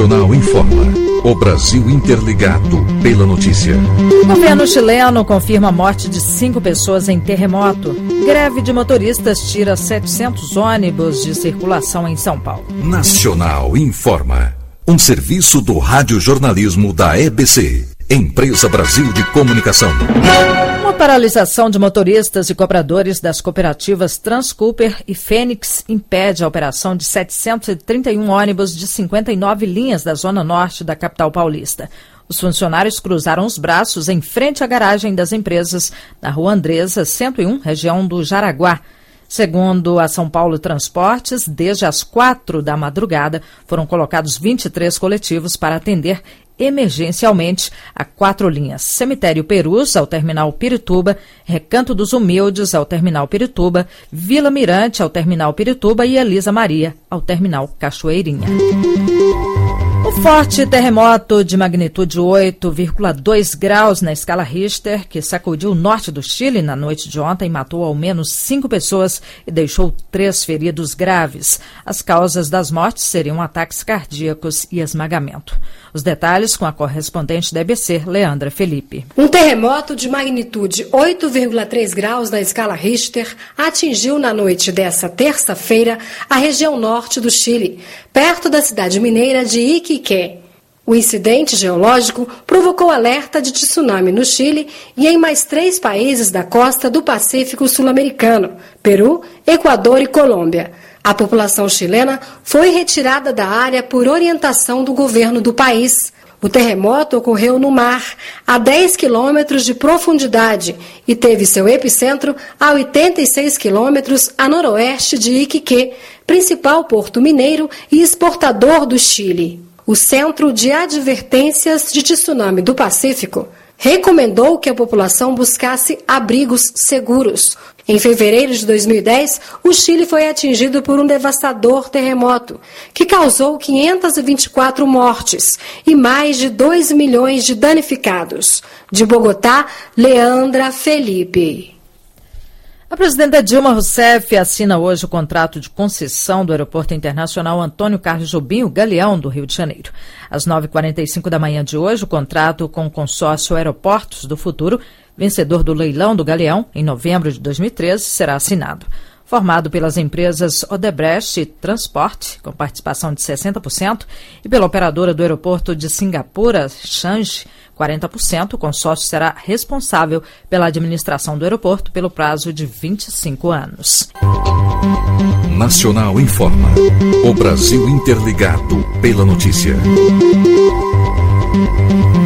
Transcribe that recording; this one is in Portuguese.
Nacional informa. O Brasil interligado pela notícia. O governo chileno confirma a morte de 5 pessoas em terremoto. Greve de motoristas tira 700 ônibus de circulação em São Paulo. Nacional informa. Um serviço do radiojornalismo da EBC, Empresa Brasil de Comunicação. Uma paralisação de motoristas e cobradores das cooperativas Transcooper e Fênix impede a operação de 731 ônibus de 59 linhas da zona norte da capital paulista. Os funcionários cruzaram os braços em frente à garagem das empresas na Rua Andresa, 101, região do Jaraguá. Segundo a São Paulo Transportes, desde as 4 da madrugada foram colocados 23 coletivos para atender emergencialmente a 4 linhas: Cemitério Perus ao Terminal Pirituba, Recanto dos Humildes ao Terminal Pirituba, Vila Mirante ao Terminal Pirituba e Elisa Maria ao Terminal Cachoeirinha. O forte terremoto de magnitude 8,2 graus na escala Richter, que sacudiu o norte do Chile na noite de ontem, matou ao menos 5 pessoas e deixou 3 feridos graves. As causas das mortes seriam ataques cardíacos e esmagamento. Os detalhes com a correspondente da EBC, Leandra Felipe. Um terremoto de magnitude 8,3 graus na escala Richter atingiu na noite dessa terça-feira a região norte do Chile, perto da cidade mineira de Iquique. O incidente geológico provocou alerta de tsunami no Chile e em mais 3 países da costa do Pacífico sul-americano: Peru, Equador e Colômbia. A população chilena foi retirada da área por orientação do governo do país. O terremoto ocorreu no mar, a 10 quilômetros de profundidade, e teve seu epicentro a 86 quilômetros a noroeste de Iquique, principal porto mineiro e exportador do Chile. O Centro de Advertências de Tsunami do Pacífico recomendou que a população buscasse abrigos seguros. Em fevereiro de 2010, o Chile foi atingido por um devastador terremoto, que causou 524 mortes e mais de 2 milhões de danificados. De Bogotá, Leandra Felipe. A presidenta Dilma Rousseff assina hoje o contrato de concessão do Aeroporto Internacional Antônio Carlos Jobim, o Galeão, do Rio de Janeiro. Às 9h45 da manhã de hoje, o contrato com o consórcio Aeroportos do Futuro, vencedor do leilão do Galeão, em novembro de 2013, será assinado. Formado pelas empresas Odebrecht Transport, com participação de 60%, e pela operadora do aeroporto de Singapura, Changi, 40%, o consórcio será responsável pela administração do aeroporto pelo prazo de 25 anos. Nacional informa. O Brasil interligado pela notícia.